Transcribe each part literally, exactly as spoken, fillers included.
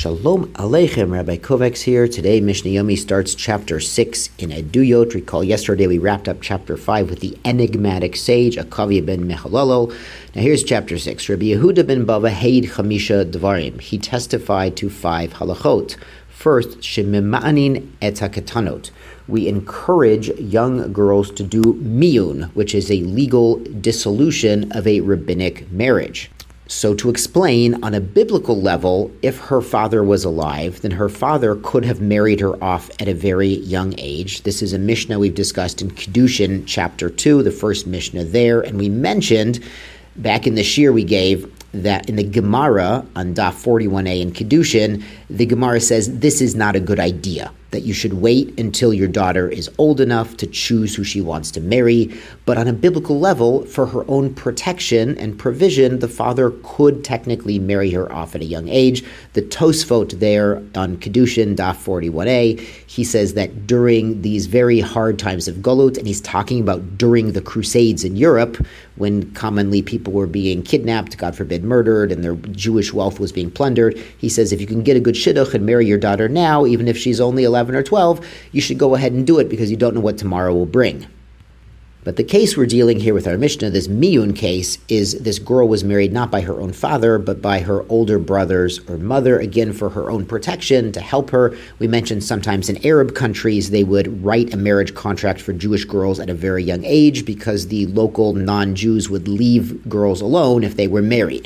Shalom Aleichem, Rabbi Kovacs here. Today, Mishnah Yomi starts chapter six in Eduyot. Recall yesterday we wrapped up chapter five with the enigmatic sage, Akavia ben Mechalalo. Now here's chapter six. Rabbi Yehuda ben Bava Heid Chamisha Dvarim. He testified to five halachot. First, Shemima'anin et hakatanot. We encourage young girls to do miyun, which is a legal dissolution of a rabbinic marriage. So to explain, on a biblical level, if her father was alive, then her father could have married her off at a very young age. This is a Mishnah we've discussed in Kedushin, chapter two, the first Mishnah there. And we mentioned back in the shir we gave that in the Gemara on Daf forty-one a in Kedushin, the Gemara says this is not a good idea, that you should wait until your daughter is old enough to choose who she wants to marry. But on a biblical level, for her own protection and provision, the father could technically marry her off at a young age. The Tosfot there on Kedushin, Daf forty-one a, he says that during these very hard times of Golut, and he's talking about during the Crusades in Europe, when commonly people were being kidnapped, God forbid, murdered, and their Jewish wealth was being plundered, he says if you can get a good shidduch and marry your daughter now, even if she's only eleven or twelve, you should go ahead and do it because you don't know what tomorrow will bring. But the case we're dealing here with our Mishnah, this miyun case, is this girl was married not by her own father, but by her older brothers or mother, again, for her own protection, to help her. We mentioned sometimes in Arab countries, they would write a marriage contract for Jewish girls at a very young age because the local non-Jews would leave girls alone if they were married.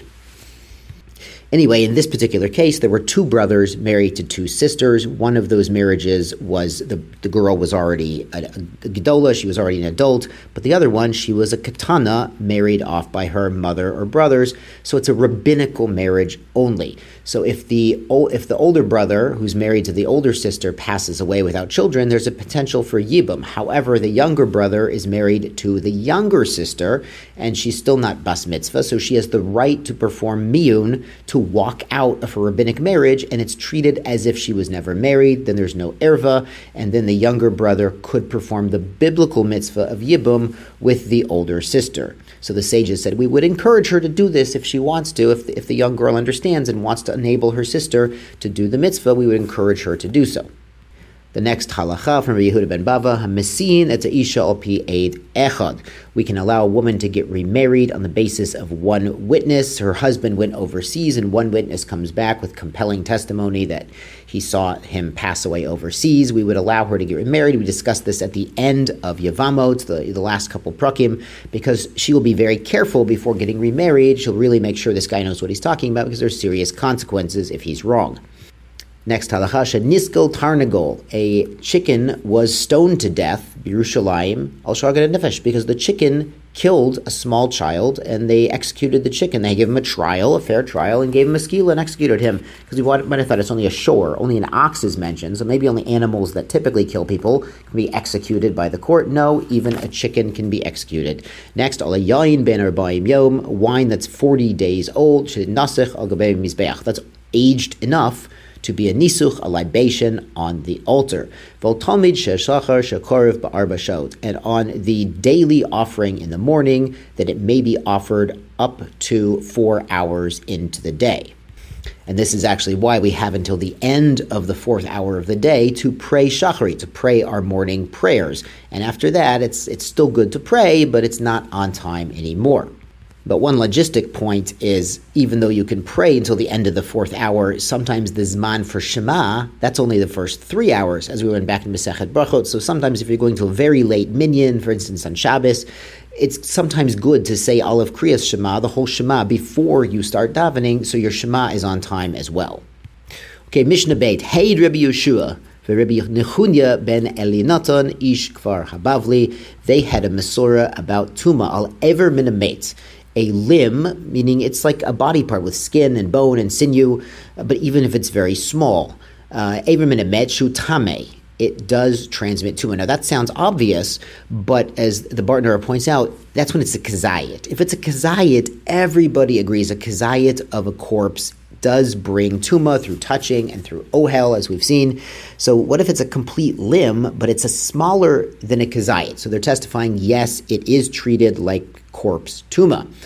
Anyway, in this particular case, there were two brothers married to two sisters. One of those marriages was, the, the girl was already a, a gedola, she was already an adult, but the other one, she was a katana, married off by her mother or brothers, so it's a rabbinical marriage only. So if the if the older brother, who's married to the older sister, passes away without children, there's a potential for yibum. However, the younger brother is married to the younger sister, and she's still not bas mitzvah, so she has the right to perform miyun, to walk out of a rabbinic marriage, and it's treated as if she was never married. Then there's no erva, and then the younger brother could perform the biblical mitzvah of yibum with the older sister. So the sages said we would encourage her to do this if she wants to, if the, if the young girl understands and wants to enable her sister to do the mitzvah, we would encourage her to do so. The next halacha from Rabbi Yehuda ben Bava, Hamesin et isha al pi eid echad. We can allow a woman to get remarried on the basis of one witness. Her husband went overseas, and one witness comes back with compelling testimony that he saw him pass away overseas. We would allow her to get remarried. We discussed this at the end of Yevamot, the, the last couple prakim, because she will be very careful before getting remarried. She'll really make sure this guy knows what he's talking about, because there's serious consequences if he's wrong. Next halacha, niskel tarnagol, a chicken was stoned to death, Yerushalayim, al shagat nefesh, because the chicken killed a small child, and they executed the chicken. They gave him a trial, a fair trial, and gave him a skila and executed him, because we might have thought it's only a shor, only an ox is mentioned, so maybe only animals that typically kill people can be executed by the court. No, even a chicken can be executed. Next, al yayin ben arba'im yom, wine that's forty days old, nasich al gabei mizbeach, that's aged enough to be a nisuch, a libation on the altar. Voltamid sheshachar shekorev ba'arba shot, and on the daily offering in the morning, that it may be offered up to four hours into the day. And this is actually why we have until the end of the fourth hour of the day to pray shachari, to pray our morning prayers. And after that, it's it's still good to pray, but it's not on time anymore. But one logistic point is, even though you can pray until the end of the fourth hour, sometimes the Zman for Shema, that's only the first three hours, as we went back in Masechet Brachot. So sometimes if you're going to a very late minyan, for instance on Shabbos, it's sometimes good to say Aleph Kriyas Shema, the whole Shema, before you start davening, so your Shema is on time as well. Okay, Mishnah Beit, Hey Rabbi Yeshua, Rabbi Nechunya ben Elinatan, Ish Kfar Habavli, they had a Mesorah about Tuma al Ever Min Hametz, a limb, meaning it's like a body part with skin and bone and sinew, but even if it's very small, Ever Min Hametz Shu Tameh, it does transmit tumah. Now that sounds obvious, but as the Bartner points out, that's when it's a kazayit. If it's a kazayit, everybody agrees a kazayit of a corpse does bring tumah through touching and through ohel, as we've seen. So what if it's a complete limb, but it's a smaller than a kazayit? So they're testifying, yes, it is treated like corpse tumah.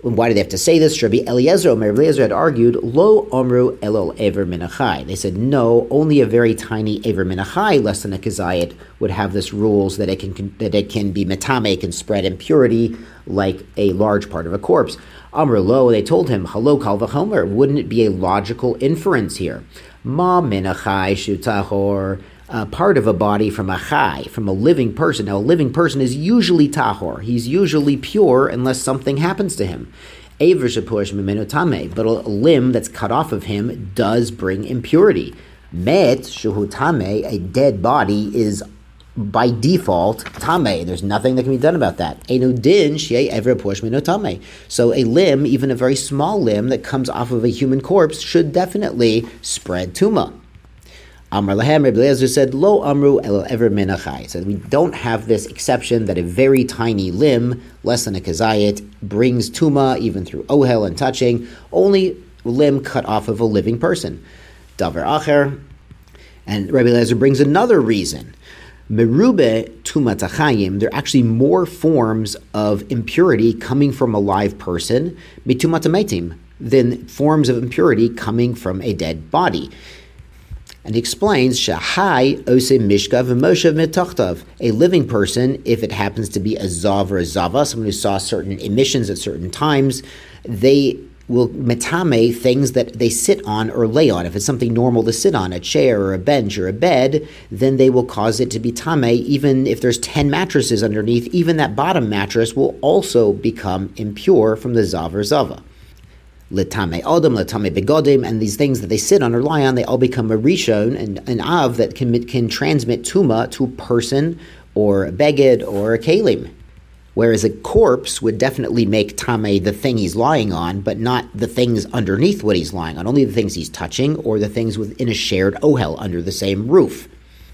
Why did they have to say this? Rabbi Eliezer, Rabbi Eliezer had argued, Lo omru elol ever minachai. They said, no, only a very tiny ever minachai, less than a kazayit, would have this rules that it can that it can be metame, can spread impurity like a large part of a corpse. Amr lo, they told him, Halo kal v'chomer, wouldn't it be a logical inference here? Ma minachai shutahor. Uh, part of a body from a chai, from a living person. Now, a living person is usually tahor. He's usually pure unless something happens to him. Aver shepush mimenu tameh, but a limb that's cut off of him does bring impurity. Met shuhu tameh, a dead body, is by default tameh. There's nothing that can be done about that. Enu din shei ever push mimenu tameh. So a limb, even a very small limb that comes off of a human corpse, should definitely spread tumah. Amar lahem, Rabbi Eliezer said, Lo amru elo ever menachai. So we don't have this exception that a very tiny limb, less than a kazayit, brings tuma even through ohel and touching. Only limb cut off of a living person. Davar acher. And Rabbi Eliezer brings another reason. Merube tumat achayim. There are actually more forms of impurity coming from a live person, mitumat hametim, than forms of impurity coming from a dead body. And he explains, Shahai ose mishkav v'moshev mitachtav. A living person, if it happens to be a zav or a zava, someone who saw certain emissions at certain times, they will metame things that they sit on or lay on. If it's something normal to sit on, a chair or a bench or a bed, then they will cause it to be tame. Even if there's ten mattresses underneath, even that bottom mattress will also become impure from the zav or zava. Letame Adam, letame begodim, and these things that they sit on or lie on, they all become a rishon and an av that can can transmit tuma to a person or a beged or a kalim. Whereas a corpse would definitely make tame the thing he's lying on, but not the things underneath what he's lying on, only the things he's touching or the things within a shared ohel under the same roof.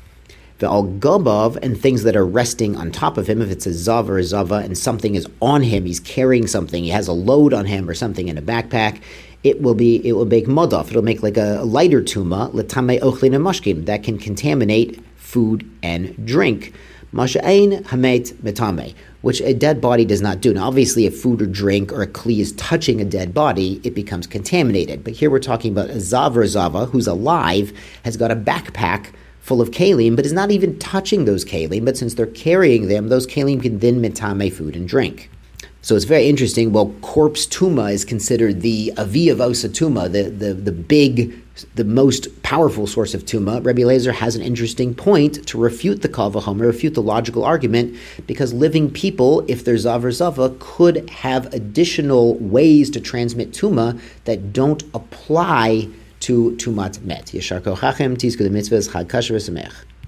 The al gabav, and things that are resting on top of him, if it's a zav or a zava and something is on him, he's carrying something, he has a load on him or something in a backpack, it will be it will make modaf, it'll make like a, a lighter tuma, letame ochlin and mashkim, that can contaminate food and drink. Masha'ain hamet metame, which a dead body does not do. Now obviously if food or drink or a kli is touching a dead body, it becomes contaminated. But here we're talking about a zav or a zava who's alive, has got a backpack full of kalim, but is not even touching those kalim, but since they're carrying them, those kalim can then metame food and drink. So it's very interesting. Well, corpse tuma is considered the avi of osa tuma, the, the, the big, the most powerful source of tuma. Rabbi Eliezer has an interesting point to refute the kal v'chomer, refute the logical argument, because living people, if they're zav or zava, could have additional ways to transmit tuma that don't apply to tumat met. Yeshar kochachem, tizku the mitzvahs, chag kasher v'samech.